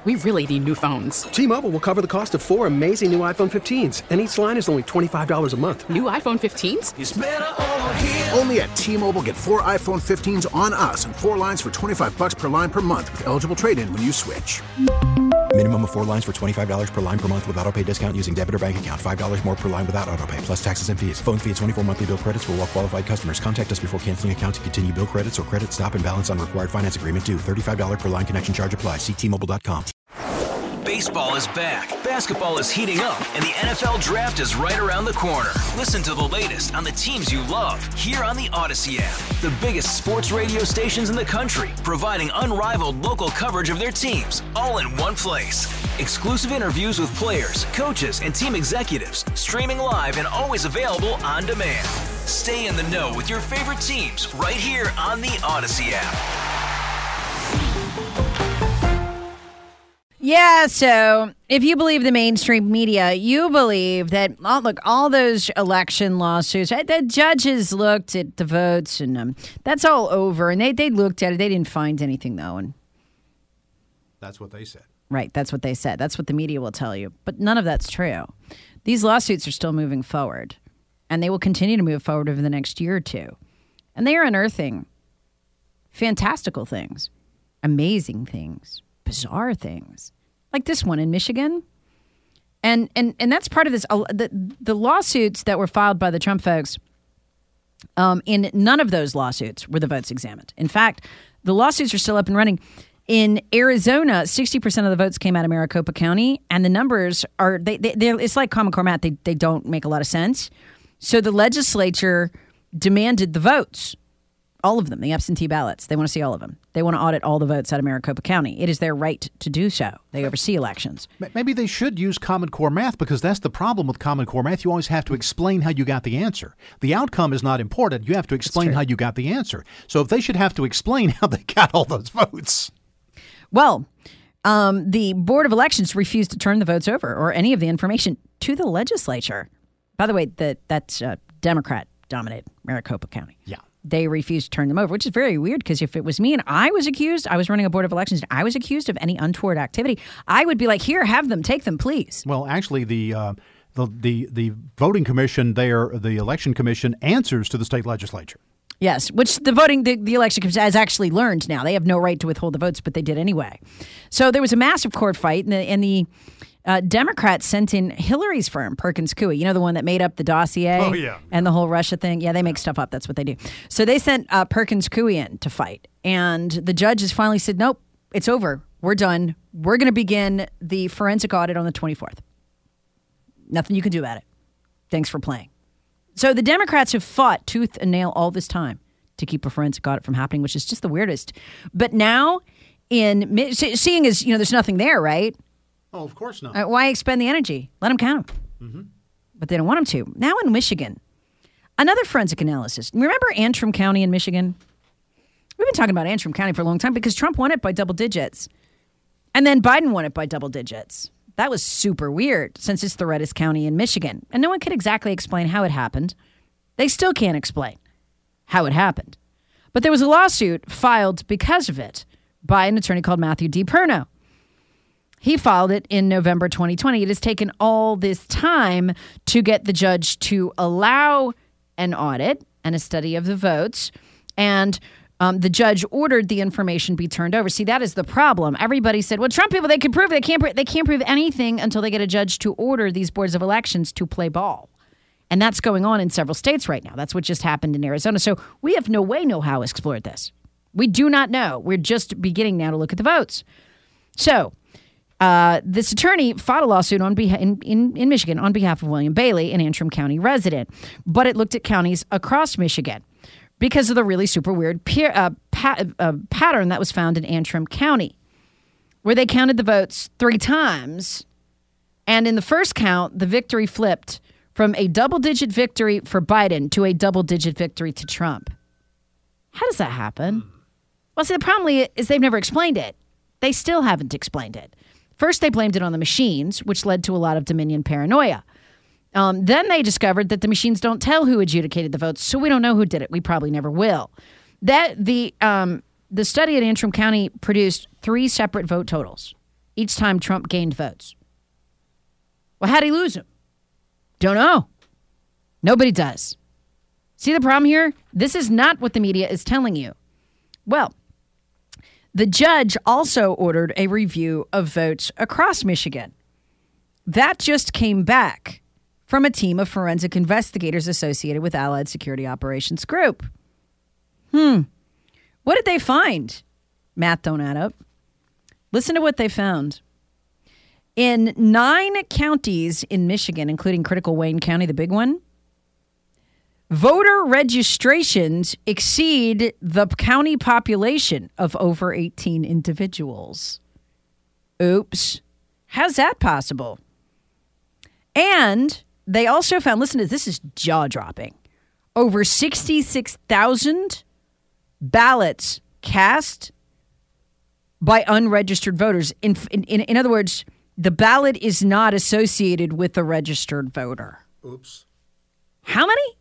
We really need new phones. T-Mobile will cover the cost of 4 amazing new iPhone 15s, and each line is only $25 a month. New iPhone 15s? It's better over here. Only at T-Mobile, get 4 iPhone 15s on us and 4 lines for $25 per line per month with eligible trade-in when you switch. Minimum of 4 lines for $25 per line per month with autopay discount using debit or bank account. $5 more per line without autopay, plus taxes and fees. Phone fee at 24 monthly bill credits for well-qualified customers. Contact us before canceling account to continue bill credits or credit stop and balance on required finance agreement due. $35 per line connection charge applies. See T-Mobile.com. Baseball is back, basketball is heating up, and the NFL Draft is right around the corner. Listen to the latest on the teams you love here on the Odyssey app. The biggest sports radio stations in the country, providing unrivaled local coverage of their teams, all in one place. Exclusive interviews with players, coaches, and team executives, streaming live and always available on demand. Stay in the know with your favorite teams right here on the Odyssey app. Yeah, so if you believe the mainstream media, you believe that, all those election lawsuits, the judges looked at the votes and that's all over. And they looked at it. They didn't find anything, though. And that's what they said. Right, that's what they said. That's what the media will tell you. But none of that's true. These lawsuits are still moving forward. And they will continue to move forward over the next year or two. And they are unearthing fantastical things, amazing things, bizarre things. Like this one in Michigan. And that's part of this. The lawsuits that were filed by the Trump folks, in none of those lawsuits were the votes examined. In fact, the lawsuits are still up and running. In Arizona, 60% of the votes came out of Maricopa County, and the numbers are, it's like Common Core math. They don't make a lot of sense. So the legislature demanded the votes. All of them, the absentee ballots. They want to see all of them. They want to audit all the votes out of Maricopa County. It is their right to do so. They oversee elections. Maybe they should use Common Core math, because that's the problem with Common Core math. You always have to explain how you got the answer. The outcome is not important. You have to explain how you got the answer. So if they should have to explain how they got all those votes. Well, the Board of Elections refused to turn the votes over or any of the information to the legislature. By the way, that's Democrat-dominated Maricopa County. Yeah. They refused to turn them over, which is very weird, because if it was me and I was accused, I was running a Board of Elections, and I was accused of any untoward activity, I would be like, here, have them, take them, please. Well, actually, the voting commission there, the election commission, answers to the state legislature. Yes, which the election commission has actually learned now. They have no right to withhold the votes, but they did anyway. So there was a massive court fight, and the Democrats sent in Hillary's firm, Perkins Coie, the one that made up the dossier and the whole Russia thing. Yeah, they make stuff up. That's what they do. So they sent Perkins Coie in to fight. And the judges finally said, nope, it's over. We're done. We're going to begin the forensic audit on the 24th. Nothing you can do about it. Thanks for playing. So the Democrats have fought tooth and nail all this time to keep a forensic audit from happening, which is just the weirdest. But now, seeing as, there's nothing there, right? Oh, of course not. Why expend the energy? Let them count. Mm-hmm. But they don't want them to. Now in Michigan, another forensic analysis. Remember Antrim County in Michigan? We've been talking about Antrim County for a long time because Trump won it by double digits. And then Biden won it by double digits. That was super weird, since it's the reddest county in Michigan. And no one could exactly explain how it happened. They still can't explain how it happened. But there was a lawsuit filed because of it by an attorney called Matthew D. Perno. He filed it in November 2020. It has taken all this time to get the judge to allow an audit and a study of the votes. And the judge ordered the information be turned over. See, that is the problem. Everybody said, well, Trump people, they can prove. They can't prove anything until they get a judge to order these boards of elections to play ball. And that's going on in several states right now. That's what just happened in Arizona. So we have no way, no how explored this. We do not know. We're just beginning now to look at the votes. So this attorney filed a lawsuit in Michigan on behalf of William Bailey, an Antrim County resident. But it looked at counties across Michigan because of the really super weird pattern that was found in Antrim County, where they counted the votes 3 times. And in the first count, the victory flipped from a double-digit victory for Biden to a double-digit victory to Trump. How does that happen? Well, see, the problem is they've never explained it. They still haven't explained it. First, they blamed it on the machines, which led to a lot of Dominion paranoia. Then they discovered that the machines don't tell who adjudicated the votes, so we don't know who did it. We probably never will. The study at Antrim County produced 3 separate vote totals. each time Trump gained votes. Well, how'd he lose them? Don't know. Nobody does. See the problem here? This is not what the media is telling you. Well, the judge also ordered a review of votes across Michigan. That just came back from a team of forensic investigators associated with Allied Security Operations Group. What did they find? Math don't add up. Listen to what they found. In 9 counties in Michigan, including critical Wayne County, the big one, voter registrations exceed the county population of over 18 individuals. Oops. How's that possible? And they also found, listen to this is jaw-dropping, over 66,000 ballots cast by unregistered voters. In other words, the ballot is not associated with the registered voter. Oops. How many?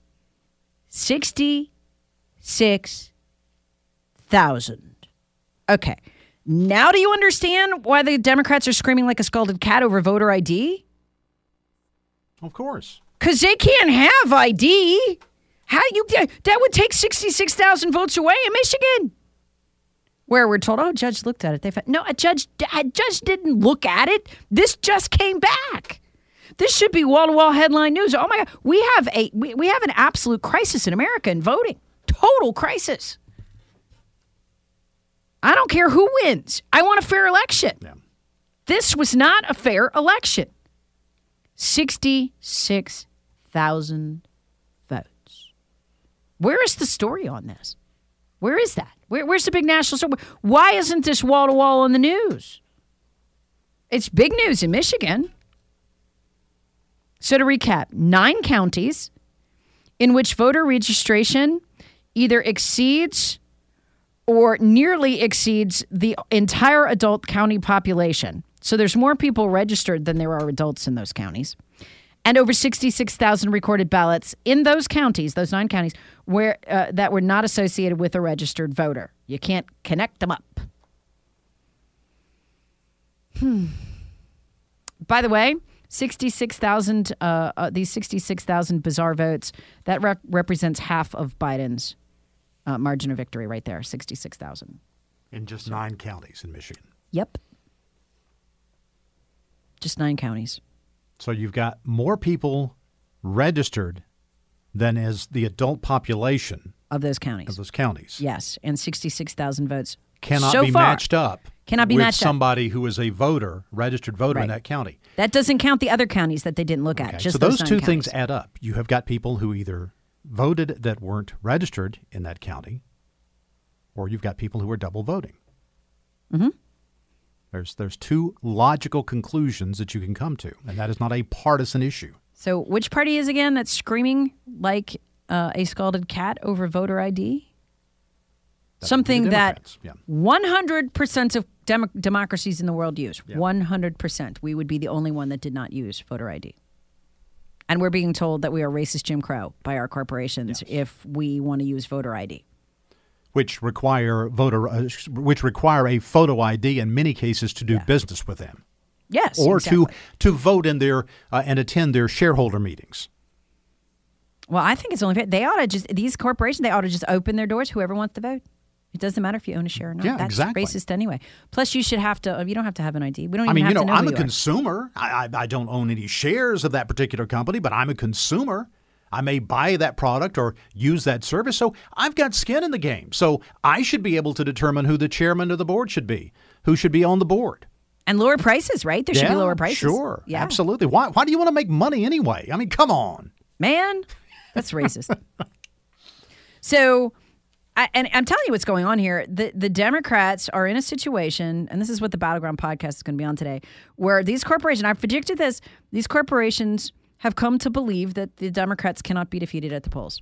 66,000. Okay. Now do you understand why the Democrats are screaming like a scalded cat over voter ID? Of course. Because they can't have ID. How do you get that? Would take 66,000 votes away in Michigan. Where we're told, a judge looked at it. They found, no, a judge didn't look at it. This just came back. This should be wall-to-wall headline news. Oh my God, we have an absolute crisis in America in voting. Total crisis. I don't care who wins. I want a fair election. Yeah. This was not a fair election. 66,000 votes. Where is the story on this? Where is that? Where's the big national story? Why isn't this wall-to-wall on the news? It's big news in Michigan. So to recap, 9 counties in which voter registration either exceeds or nearly exceeds the entire adult county population. So there's more people registered than there are adults in those counties. And over 66,000 recorded ballots in those counties, those 9 counties, where that were not associated with a registered voter. You can't connect them up. By the way, 66,000, these 66,000 bizarre votes, that represents half of Biden's margin of victory right there, 66,000. In just 9 counties in Michigan. Yep. Just 9 counties. So you've got more people registered than is the adult population of those counties. Yes, and 66,000 votes cannot so be far matched up with somebody who is a voter, registered voter in that county. That doesn't count the other counties that they didn't look at. Just so those 9 two counties. things add up. You have got people who either voted that weren't registered in that county, or you've got people who are double voting. Mm-hmm. There's 2 logical conclusions that you can come to, and that is not a partisan issue. So which party is again that's screaming like a scalded cat over voter ID? Something that 100% of democracies in the world use. 100%. We would be the only one that did not use voter ID. And we're being told that we are racist Jim Crow by our corporations if we want to use voter ID. Which require a photo ID in many cases to do business with them. Yes, or exactly. to vote in their and attend their shareholder meetings. Well, I think it's only fair. They ought to these corporations, they ought to just open their doors. Whoever wants to vote. It doesn't matter if you own a share or not. Yeah, That's exactly. racist anyway. Plus, you should have to. You don't have to have an ID. We don't. Even I mean, have to know I'm who a you consumer. I don't own any shares of that particular company, but I'm a consumer. I may buy that product or use that service, so I've got skin in the game. So I should be able to determine who the chairman of the board should be, who should be on the board. And lower prices, right? There should be lower prices. Sure, absolutely. Why do you want to make money anyway? I mean, come on. Man, that's racist. So, I'm telling you what's going on here. The Democrats are in a situation, and this is what the Battleground podcast is going to be on today, where these corporations, I predicted this, these corporations have come to believe that the Democrats cannot be defeated at the polls.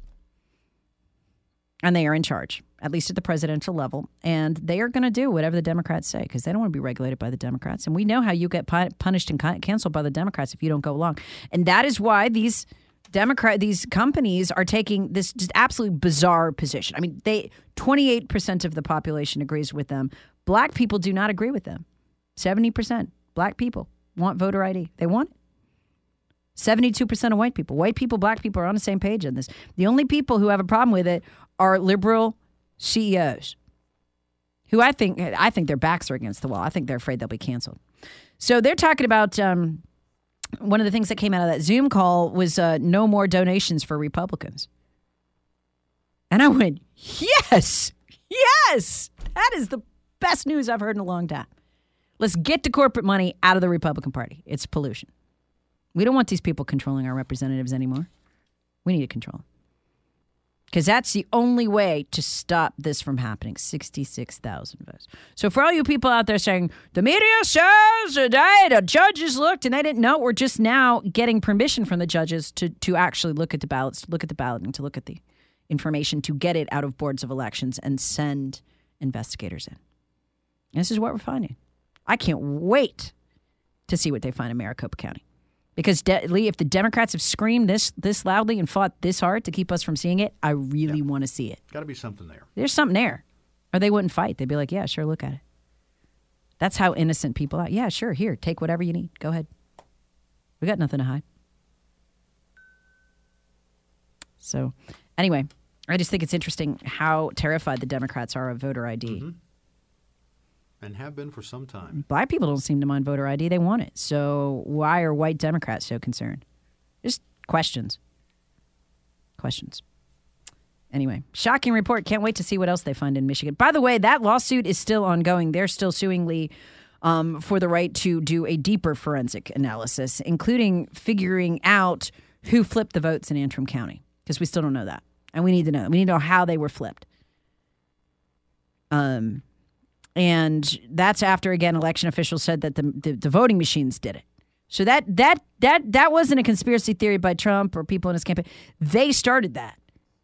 And they are in charge, at least at the presidential level. And they are going to do whatever the Democrats say because they don't want to be regulated by the Democrats. And we know how you get punished and canceled by the Democrats if you don't go along. And that is why these companies are taking this just absolutely bizarre position. I mean, 28% of the population agrees with them. Black people do not agree with them. 70%. black people want voter ID. They want it. 72% of white people, black people are on the same page on this. The only people who have a problem with it are liberal CEOs who I think their backs are against the wall. I think they're afraid they'll be canceled. So they're talking about one of the things that came out of that Zoom call was no more donations for Republicans. And I went, yes, that is the best news I've heard in a long time. Let's get the corporate money out of the Republican Party. It's pollution. We don't want these people controlling our representatives anymore. We need to control them. Because that's the only way to stop this from happening. 66,000 votes. So for all you people out there saying, the media says today the judges looked and they didn't know, we're just now getting permission from the judges to actually look at the ballots, to look at the balloting, to look at the information, to get it out of boards of elections and send investigators in. And this is what we're finding. I can't wait to see what they find in Maricopa County. Because, Lee, if the Democrats have screamed this loudly and fought this hard to keep us from seeing it, I really want to see it. Got to be something there. There's something there. Or they wouldn't fight. They'd be like, yeah, sure, look at it. That's how innocent people are. Yeah, sure, here, take whatever you need. Go ahead. We got nothing to hide. So, anyway, I just think it's interesting how terrified the Democrats are of voter ID. Mm-hmm. And have been for some time. Black people don't seem to mind voter ID. They want it. So why are white Democrats so concerned? Just questions. Anyway, shocking report. Can't wait to see what else they find in Michigan. By the way, that lawsuit is still ongoing. They're still suing Lee for the right to do a deeper forensic analysis, including figuring out who flipped the votes in Antrim County, because we still don't know that. And we need to know. We need to know how they were flipped. And that's after, again, election officials said that the voting machines did it. So that wasn't a conspiracy theory by Trump or people in his campaign. They started that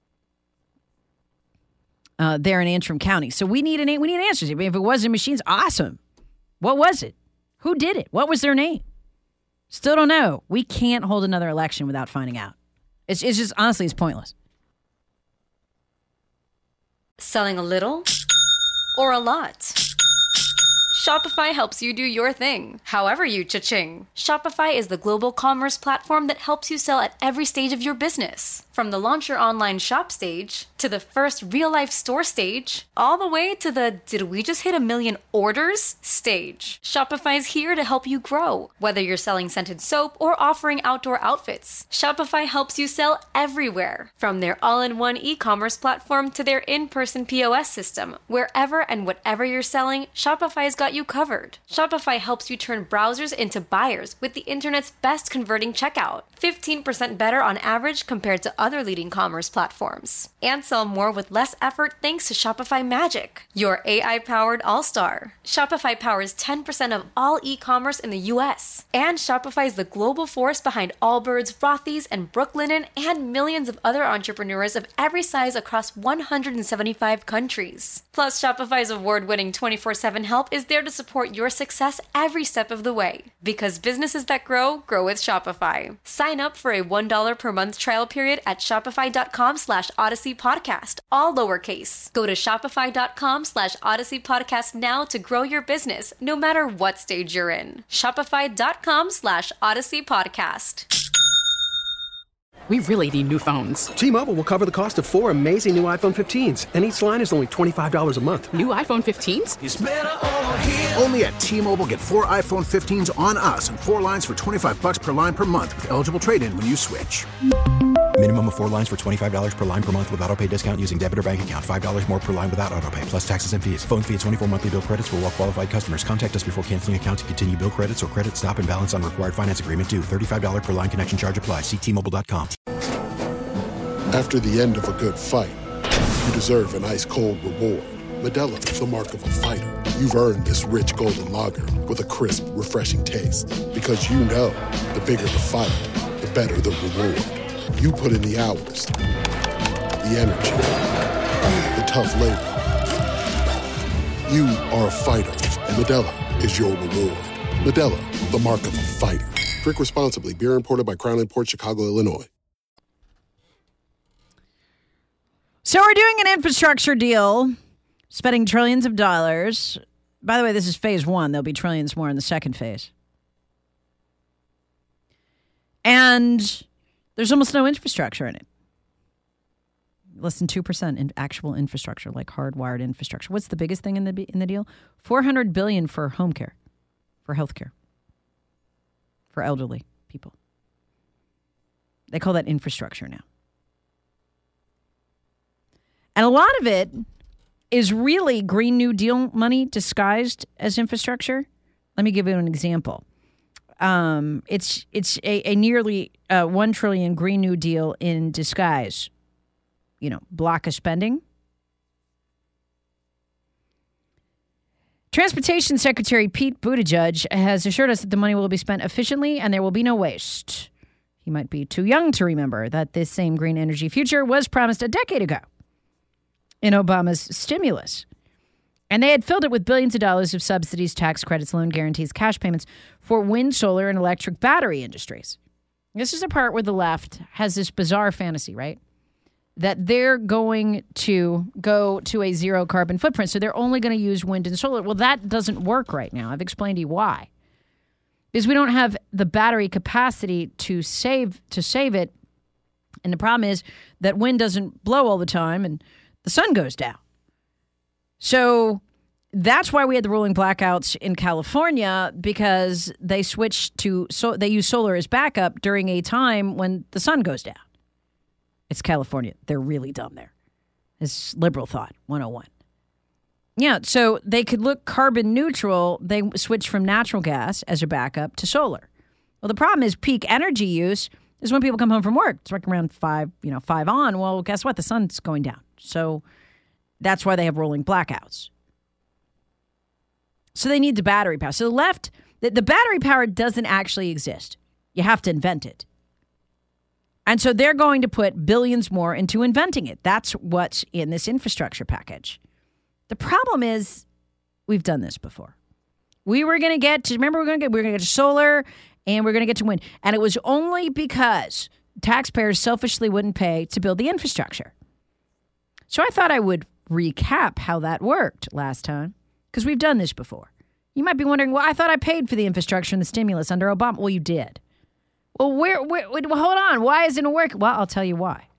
there in Antrim County. So we need answers. I mean, if it wasn't machines, awesome. What was it? Who did it? What was their name? Still don't know. We can't hold another election without finding out. It's just, honestly, it's pointless. Selling a little or a lot? Shopify helps you do your thing, however you cha-ching. Shopify is the global commerce platform that helps you sell at every stage of your business. From the launch your online shop stage, to the first real-life store stage, all the way to the did we just hit 1 million orders stage. Shopify's here to help you grow. Whether you're selling scented soap or offering outdoor outfits, Shopify helps you sell everywhere. From their all-in-one e-commerce platform to their in-person POS system, wherever and whatever you're selling, Shopify's got you covered. Shopify helps you turn browsers into buyers with the internet's best converting checkout. 15% better on average compared to other leading commerce platforms. And sell more with less effort thanks to Shopify Magic, your AI-powered all-star. Shopify powers 10% of all e-commerce in the U.S. And Shopify is the global force behind Allbirds, Rothy's, and Brooklinen, and millions of other entrepreneurs of every size across 175 countries. Plus, Shopify's award-winning 24/7 help is there to support your success every step of the way. Because businesses that grow with Shopify. Sign up for a $1 per month trial period at shopify.com/Odyssey Podcast, all lowercase. Go to shopify.com/Odyssey Podcast now to grow your business, no matter what stage you're in. Shopify.com/Odyssey Podcast. We really need new phones. T-Mobile will cover the cost of 4 amazing new iPhone 15s, and each line is only $25 a month. New iPhone 15s? It's better over here. Only at T-Mobile, get 4 iPhone 15s on us and 4 lines for $25 per line per month with eligible trade-in when you switch. Minimum of 4 lines for $25 per line per month with autopay discount using debit or bank account. $5 more per line without autopay, plus taxes and fees. Phone fee at 24 monthly bill credits for well-qualified customers. Contact us before canceling account to continue bill credits or credit stop and balance on required finance agreement due. $35 per line connection charge applies. See T-Mobile.com. After the end of a good fight, you deserve an ice-cold reward. Modelo is the mark of a fighter. You've earned this rich golden lager with a crisp, refreshing taste. Because you know, the bigger the fight, the better the reward. You put in the hours, the energy, the tough labor. You are a fighter, and Modelo is your reward. Modelo, the mark of a fighter. Drink responsibly. Beer imported by Crown Imports, Chicago, Illinois. So we're doing an infrastructure deal, spending trillions of dollars. By the way, this is phase 1. There'll be trillions more in the second phase. And there's almost no infrastructure in it. Less than 2% in actual infrastructure, like hardwired infrastructure. What's the biggest thing in the deal? $400 billion for home care, for health care, for elderly people. They call that infrastructure now. And a lot of it is really Green New Deal money disguised as infrastructure. Let me give you an example. It's a nearly $1 trillion Green New Deal in disguise. Block of spending. Transportation Secretary Pete Buttigieg has assured us that the money will be spent efficiently and there will be no waste. He might be too young to remember that this same green energy future was promised a decade ago in Obama's stimulus. And they had filled it with billions of dollars of subsidies, tax credits, loan guarantees, cash payments for wind, solar, and electric battery industries. This is the part where the left has this bizarre fantasy, right? That they're going to go to a zero carbon footprint. So they're only going to use wind and solar. Well, that doesn't work right now. I've explained to you why. Because we don't have the battery capacity to save it. And the problem is that wind doesn't blow all the time and the sun goes down. So that's why we had the rolling blackouts in California, because they switched to they use solar as backup during a time when the sun goes down. It's California. They're really dumb there. It's liberal thought 101. Yeah, so they could look carbon neutral. They switched from natural gas as a backup to solar. Well, the problem is peak energy use is when people come home from work. It's like around 5 on. Well, guess what? The sun's going down. So that's why they have rolling blackouts. So they need the battery power. So the left, the battery power doesn't actually exist. You have to invent it. And so they're going to put billions more into inventing it. That's what's in this infrastructure package. The problem is we've done this before. We were going to get to, remember, we were going to get to solar and we're going to get to wind. And it was only because taxpayers selfishly wouldn't pay to build the infrastructure. So I thought I would recap how that worked last time, because we've done this before. You might be wondering, well, I thought I paid for the infrastructure and the stimulus under Obama. Well, you did. Well, hold on. Why isn't it working? Well, I'll tell you why.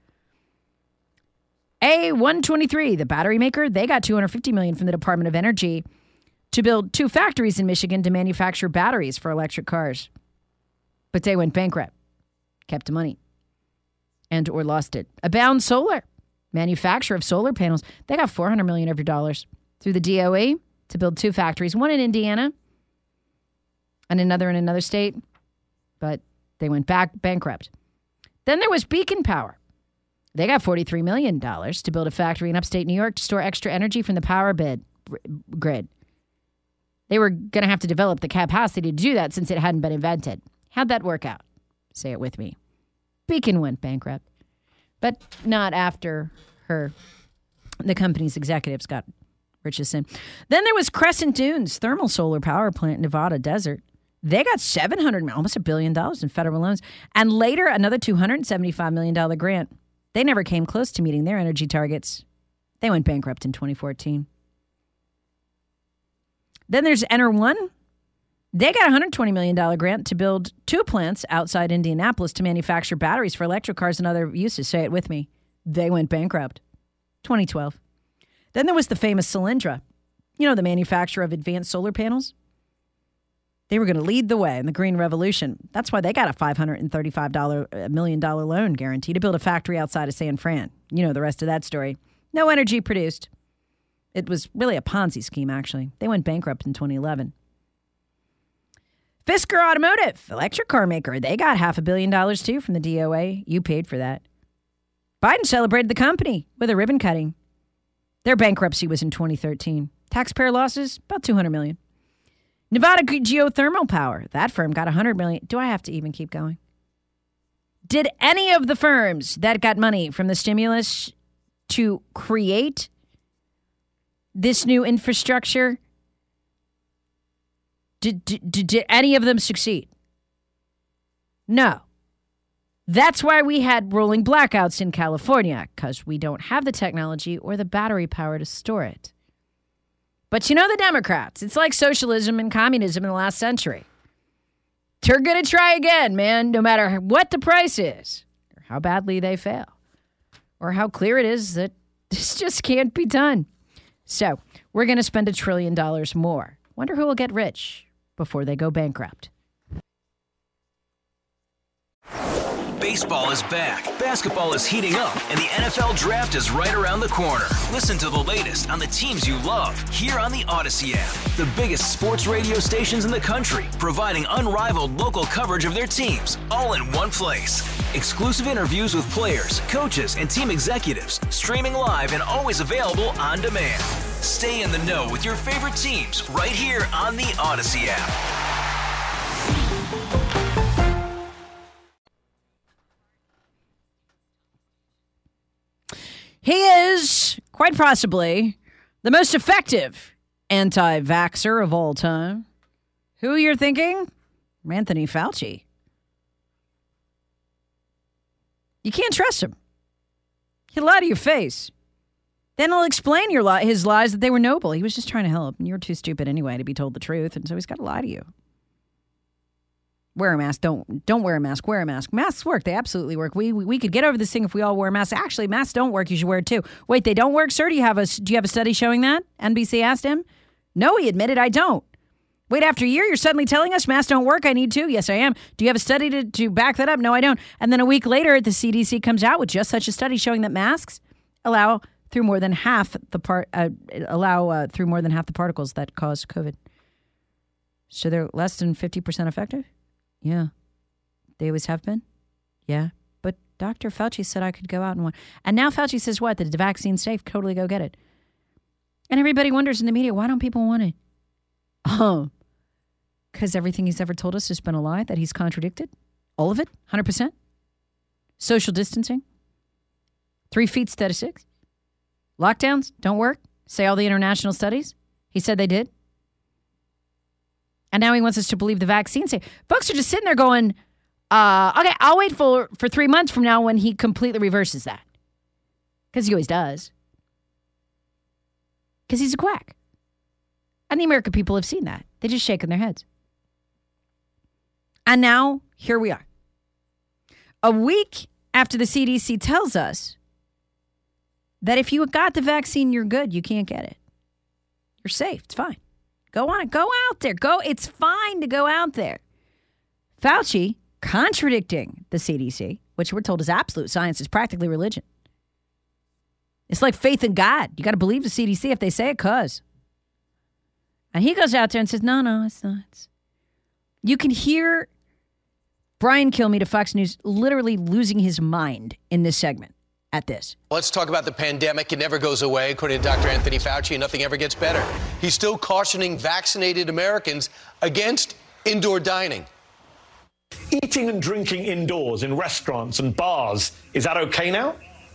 A123, the battery maker, they got $250 million from the Department of Energy to build 2 factories in Michigan to manufacture batteries for electric cars. But they went bankrupt, kept the money, and or lost it. Abound Solar, manufacturer of solar panels, they got $400 million of your dollars through the DOE to build 2 factories, one in Indiana and another in another state. But they went bankrupt. Then there was Beacon Power. They got $43 million to build a factory in upstate New York to store extra energy from the power grid. They were going to have to develop the capacity to do that since it hadn't been invented. How'd that work out? Say it with me. Beacon went bankrupt, but not after the company's executives got rich as sin. Then there was Crescent Dunes thermal solar power plant in Nevada desert. They got almost $1 billion in federal loans, and later another $275 million grant. They never came close to meeting their energy targets. They went bankrupt in 2014. Then there's Ener1. They got a $120 million grant to build 2 plants outside Indianapolis to manufacture batteries for electric cars and other uses. Say it with me. They went bankrupt. 2012. Then there was the famous Solyndra, the manufacturer of advanced solar panels. They were going to lead the way in the green revolution. That's why they got a $535 million loan guarantee to build a factory outside of San Fran. You know the rest of that story. No energy produced. It was really a Ponzi scheme, actually. They went bankrupt in 2011. Fisker Automotive, electric car maker. They got $500 million, too, from the DOA. You paid for that. Biden celebrated the company with a ribbon cutting. Their bankruptcy was in 2013. Taxpayer losses, about $200 million. Nevada Geothermal Power, that firm got $100 million. Do I have to even keep going? Did any of the firms that got money from the stimulus to create this new infrastructure, did any of them succeed? No. That's why we had rolling blackouts in California, because we don't have the technology or the battery power to store it. But the Democrats, it's like socialism and communism in the last century. They're going to try again, man, no matter what the price is, or how badly they fail, or how clear it is that this just can't be done. So we're going to spend $1 trillion more. Wonder who will get rich before they go bankrupt. Baseball is back, basketball is heating up, and the NFL Draft is right around the corner. Listen to the latest on the teams you love here on the Odyssey app. The biggest sports radio stations in the country, providing unrivaled local coverage of their teams, all in one place. Exclusive interviews with players, coaches, and team executives, streaming live and always available on demand. Stay in the know with your favorite teams right here on the Odyssey app. He is, quite possibly, the most effective anti-vaxxer of all time. Who you're thinking? Anthony Fauci. You can't trust him. He'll lie to your face. Then he'll explain his lies that they were noble. He was just trying to help, and you're too stupid anyway to be told the truth, and so he's got to lie to you. Wear a mask. Don't wear a mask. Wear a mask. Masks work. They absolutely work. We could get over this thing if we all wore masks. Actually, masks don't work. You should wear it too. Wait, they don't work, sir? Do you have a study showing that? NBC asked him. No, he admitted, I don't. Wait, after a year, you're suddenly telling us masks don't work? I need to. Yes, I am. Do you have a study to back that up? No, I don't. And then a week later, the CDC comes out with just such a study showing that masks allow through more than half the through more than half the particles that cause COVID. So they're less than 50% effective. Yeah. They always have been? Yeah. But Dr. Fauci said I could go out and want. And now Fauci says what? That the vaccine's safe. Totally go get it. And everybody wonders in the media, why don't people want it? Oh. Because everything he's ever told us has been a lie, that he's contradicted. All of it? 100%? Social distancing? 3 feet instead of 6? Lockdowns? Don't work? Say all the international studies? He said they did? And now he wants us to believe the vaccine. Folks are just sitting there going, okay, I'll wait for 3 months from now when he completely reverses that. Because he always does. Because he's a quack. And the American people have seen that. They're just shaking their heads. And now, here we are. A week after the CDC tells us that if you got the vaccine, you're good. You can't get it. You're safe. It's fine. Go on it. Go out there. It's fine to go out there. Fauci contradicting the CDC, which we're told is absolute science, is practically religion. It's like faith in God. You got to believe the CDC if they say it, cuz. And he goes out there and says, no, it's not. You can hear Brian Kilmeade of Fox News literally losing his mind in this segment at this. Let's talk about the pandemic. It never goes away, according to Dr. Anthony Fauci, and nothing ever gets better. He's still cautioning vaccinated Americans against indoor dining. Eating and drinking indoors in restaurants and bars, is that okay now?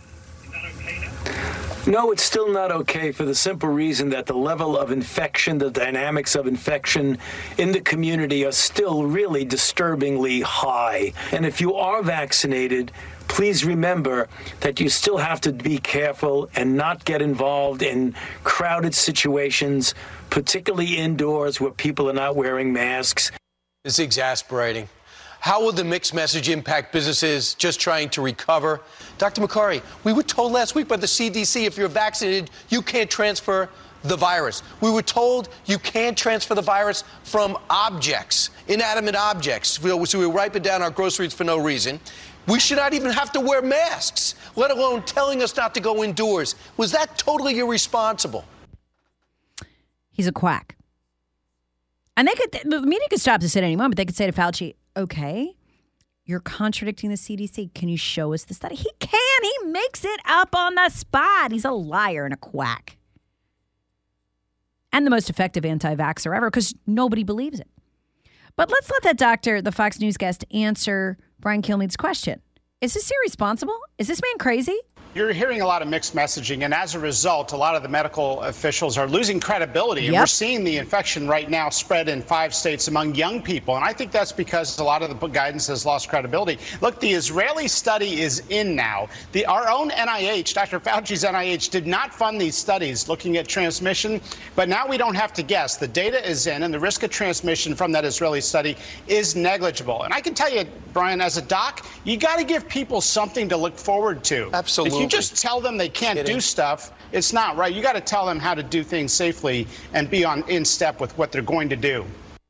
No, it's still not okay for the simple reason that the level of infection, the dynamics of infection in the community are still really disturbingly high. And if you are vaccinated, please remember that you still have to be careful and not get involved in crowded situations, particularly indoors where people are not wearing masks. It's exasperating. How will the mixed message impact businesses just trying to recover? Dr. Makary, we were told last week by the CDC if you're vaccinated, you can't transfer the virus. We were told you can't transfer the virus from objects, inanimate objects. So we wipe it down our groceries for no reason. We should not even have to wear masks, let alone telling us not to go indoors. Was that totally irresponsible? He's a quack. And the media could stop this at any moment. They could say to Fauci, okay, you're contradicting the CDC. Can you show us the study? He can. He makes it up on the spot. He's a liar and a quack. And the most effective anti-vaxxer ever because nobody believes it. But let's let that doctor, the Fox News guest, answer Brian Kilmeade's question. Is this irresponsible? Is this man crazy? You're hearing a lot of mixed messaging, and as a result, a lot of the medical officials are losing credibility. And we're seeing the infection right now spread in 5 states among young people. And I think that's because a lot of the guidance has lost credibility. Look, the Israeli study is in now. Our own NIH, Dr. Fauci's NIH, did not fund these studies looking at transmission, but now we don't have to guess. The data is in, and the risk of transmission from that Israeli study is negligible. And I can tell you, Brian, as a doc, you got to give people something to look forward to. Absolutely. If you just tell them they can't do stuff, it's not right. You got to tell them how to do things safely and be in step with what they're going to do.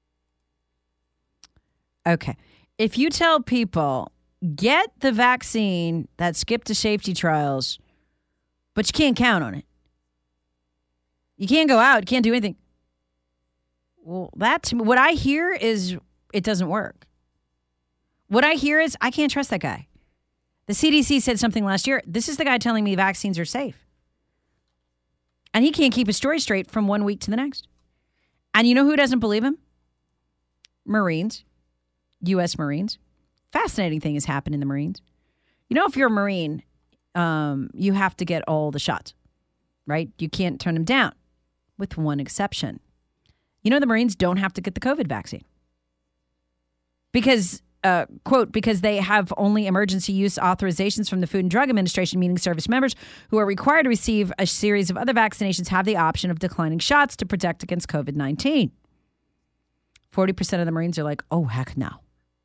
Okay. If you tell people, get the vaccine that skipped the safety trials, but you can't count on it. You can't go out. You can't do anything. Well, what I hear is it doesn't work. What I hear is I can't trust that guy. The CDC said something last year. This is the guy telling me vaccines are safe. And he can't keep his story straight from one week to the next. And you know who doesn't believe him? Marines. U.S. Marines. Fascinating thing has happened in the Marines. You know, if you're a Marine, you have to get all the shots, right? You can't turn them down, with one exception. You know, the Marines don't have to get the COVID vaccine. Because, quote, because they have only emergency use authorizations from the Food and Drug Administration, meaning service members who are required to receive a series of other vaccinations have the option of declining shots to protect against COVID-19. 40% of the Marines are like, oh, heck no.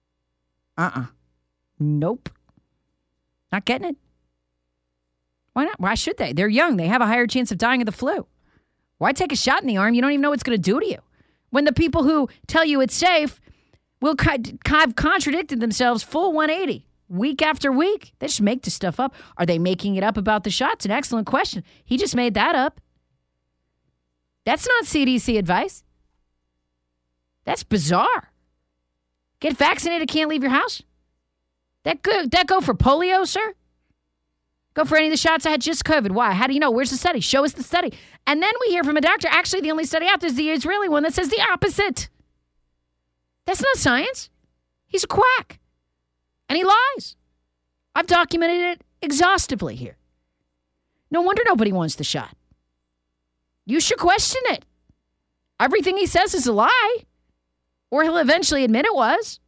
Nope. Not getting it. Why not? Why should they? They're young. They have a higher chance of dying of the flu. Why take a shot in the arm? You don't even know what it's going to do to you. When the people who tell you it's safe will have contradicted themselves full 180 week after week. They just make this stuff up. Are they making it up about the shots? An excellent question. He just made that up. That's not CDC advice. That's bizarre. Get vaccinated, can't leave your house? That go for polio, sir? Go for any of the shots I had just COVID. Why? How do you know? Where's the study? Show us the study. And then we hear from a doctor, actually the only study out there is the Israeli one that says the opposite. That's not science. He's a quack. And he lies. I've documented it exhaustively here. No wonder nobody wants the shot. You should question it. Everything he says is a lie. Or he'll eventually admit it was.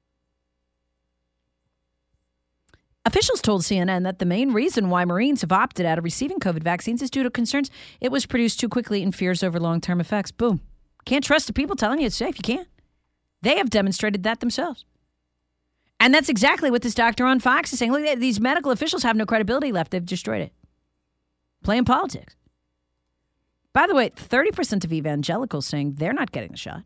Officials told CNN that the main reason why Marines have opted out of receiving COVID vaccines is due to concerns it was produced too quickly and fears over long-term effects. Boom. Can't trust the people telling you it's safe. You can't. They have demonstrated that themselves. And that's exactly what this doctor on Fox is saying. Look, these medical officials have no credibility left. They've destroyed it. Playing politics. By the way, 30% of evangelicals saying they're not getting the shot.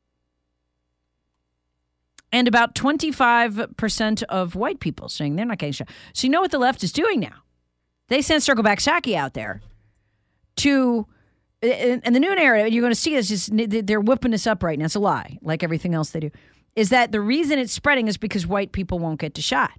And about 25% of white people saying they're not getting shot. So you know what the left is doing now? They sent Circleback Psaki out there to, and the new narrative, you're going to see this, just they're whipping this up right now. It's a lie, like everything else they do, is that the reason it's spreading is because white people won't get the shot.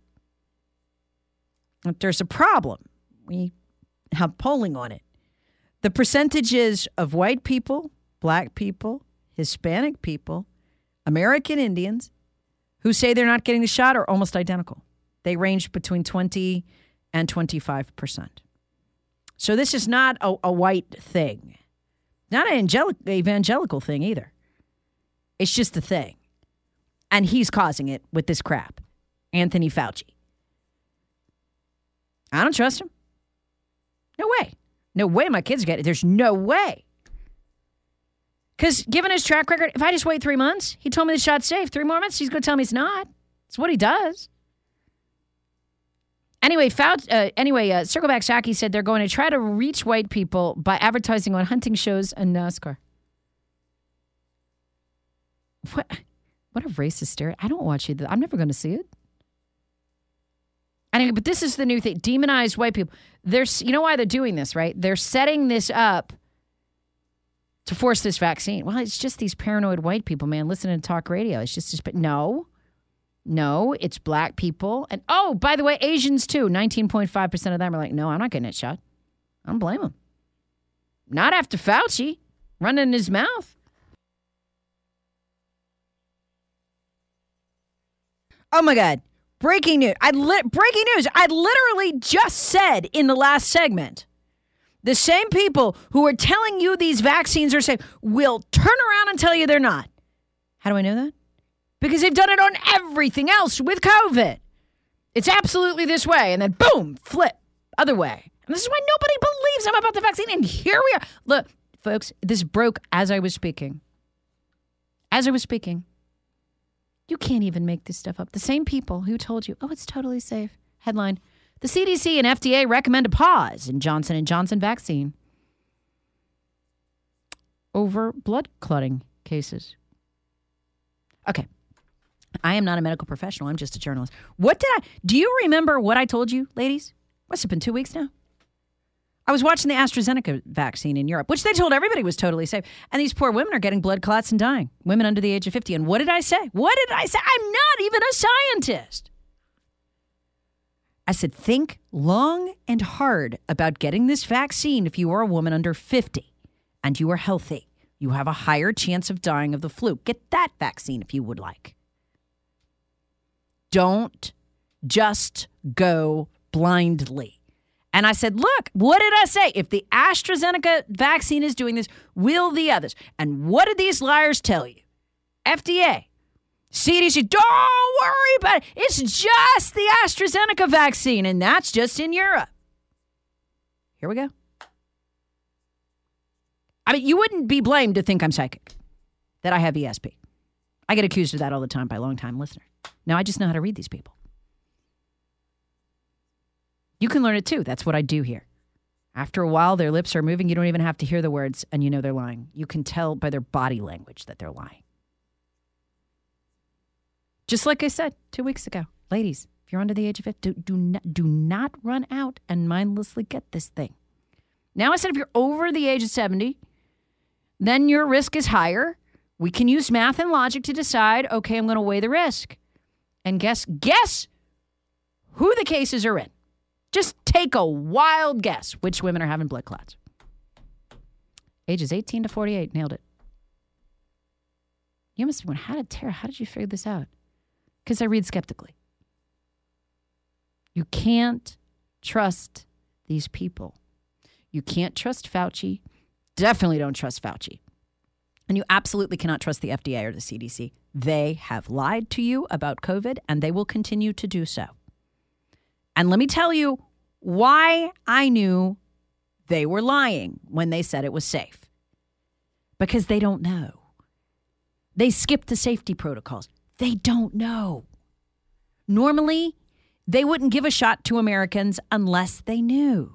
But there's a problem. We have polling on it. The percentages of white people, black people, Hispanic people, American Indians, who say they're not getting the shot are almost identical. They range between 20 and 25%. So this is not a white thing. Not an evangelical thing either. It's just a thing. And he's causing it with this crap. Anthony Fauci. I don't trust him. No way. No way my kids get it. There's no way. Because given his track record, if I just wait 3 months, he told me the shot's safe. 3 more months, he's going to tell me it's not. It's what he does. Anyway, Circleback Psaki said they're going to try to reach white people by advertising on hunting shows and NASCAR. What a racist stereotype. I don't watch either. I'm never going to see it. Anyway, but this is the new thing. Demonize white people. You know why they're doing this, right? They're setting this up to force this vaccine. Well, it's just these paranoid white people, man, listening to talk radio. It's just but no, it's black people. And, oh, by the way, Asians, too. 19.5% of them are like, no, I'm not getting that shot. I don't blame them. Not after Fauci running in his mouth. Oh, my God. Breaking news. Breaking news. I literally just said in the last segment, the same people who are telling you these vaccines are safe will turn around and tell you they're not. How do I know that? Because they've done it on everything else with COVID. It's absolutely this way. And then boom, flip, other way. And this is why nobody believes them about the vaccine. And here we are. Look, folks, this broke as I was speaking. You can't even make this stuff up. The same people who told you, oh, it's totally safe. Headline, the CDC and FDA recommend a pause in Johnson & Johnson vaccine over blood clotting cases. Okay. I am not a medical professional. I'm just a journalist. Do you remember what I told you, ladies? What's it been, 2 weeks now? I was watching the AstraZeneca vaccine in Europe, which they told everybody was totally safe. And these poor women are getting blood clots and dying. Women under the age of 50. And what did I say? I'm not even a scientist. I said, think long and hard about getting this vaccine if you are a woman under 50 and you are healthy. You have a higher chance of dying of the flu. Get that vaccine if you would like. Don't just go blindly. And I said, look, what did I say? If the AstraZeneca vaccine is doing this, will the others? And what did these liars tell you? FDA, CDC, don't worry about it. It's just the AstraZeneca vaccine, and that's just in Europe. Here we go. I mean, you wouldn't be blamed to think I'm psychic, that I have ESP. I get accused of that all the time by longtime listeners. Now, I just know how to read these people. You can learn it too. That's what I do here. After a while, their lips are moving. You don't even have to hear the words, and you know they're lying. You can tell by their body language that they're lying. Just like I said 2 weeks ago. Ladies, if you're under the age of 50, do not run out and mindlessly get this thing. Now I said if you're over the age of 70, then your risk is higher. We can use math and logic to decide, okay, I'm going to weigh the risk. And guess who the cases are in. Just take a wild guess which women are having blood clots. Ages 18 to 48. Nailed it. You must have went, Tara, how did you figure this out? Because I read skeptically. You can't trust these people. You can't trust Fauci. Definitely don't trust Fauci. And you absolutely cannot trust the FDA or the CDC. They have lied to you about COVID, and they will continue to do so. And let me tell you why I knew they were lying when they said it was safe. Because they don't know. They skipped the safety protocols. They don't know. Normally, they wouldn't give a shot to Americans unless they knew.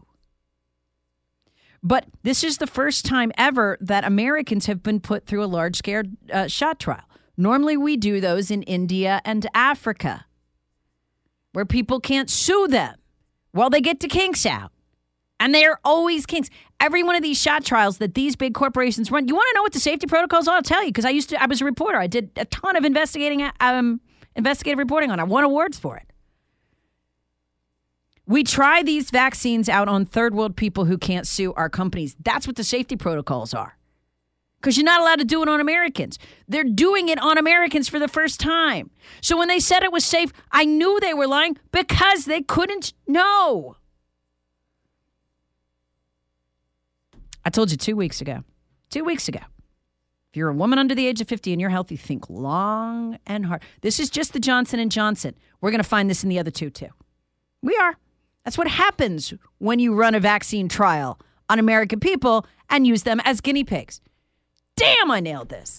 But this is the first time ever that Americans have been put through a large-scale shot trial. Normally, we do those in India and Africa, where people can't sue them while they get the kinks out. And they are always kinks. Every one of these shot trials that these big corporations run, you want to know what the safety protocols are? I'll tell you, because I was a reporter. I did a ton of investigative reporting on it. I won awards for it. We try these vaccines out on third world people who can't sue our companies. That's what the safety protocols are. Because you're not allowed to do it on Americans. They're doing it on Americans for the first time. So when they said it was safe, I knew they were lying because they couldn't know. I told you 2 weeks ago. 2 weeks ago. If you're a woman under the age of 50 and you're healthy, think long and hard. This is just the Johnson & Johnson. We're going to find this in the other two, too. We are. That's what happens when you run a vaccine trial on American people and use them as guinea pigs. Damn, I nailed this.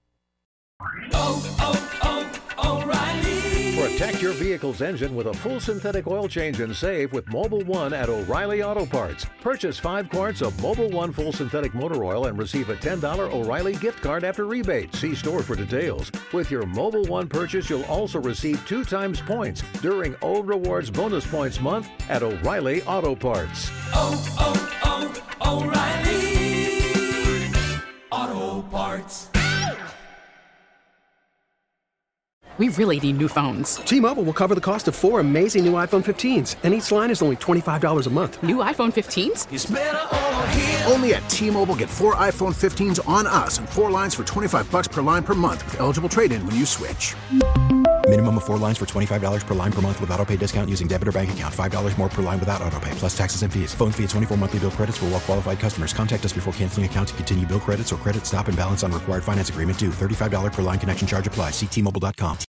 O'Reilly. Protect your vehicle's engine with a full synthetic oil change and save with Mobil 1 at O'Reilly Auto Parts. Purchase 5 quarts of Mobil 1 full synthetic motor oil and receive a $10 O'Reilly gift card after rebate. See store for details. With your Mobil 1 purchase, you'll also receive 2 times points during O Rewards Bonus Points Month at O'Reilly Auto Parts. O'Reilly Auto Parts. We really need new phones. T-Mobile will cover the cost of 4 amazing new iPhone 15s, and each line is only $25 a month. New iPhone 15s? It's better over here. Only at T-Mobile, get 4 iPhone 15s on us and 4 lines for $25 per line per month with eligible trade-in when you switch. Minimum of 4 lines for $25 per line per month with autopay discount using debit or bank account. $5 more per line without autopay, plus taxes and fees. Phone fee at 24 monthly bill credits for well-qualified customers. Contact us before canceling account to continue bill credits or credit stop and balance on required finance agreement due. $35 per line connection charge applies. See T-Mobile.com.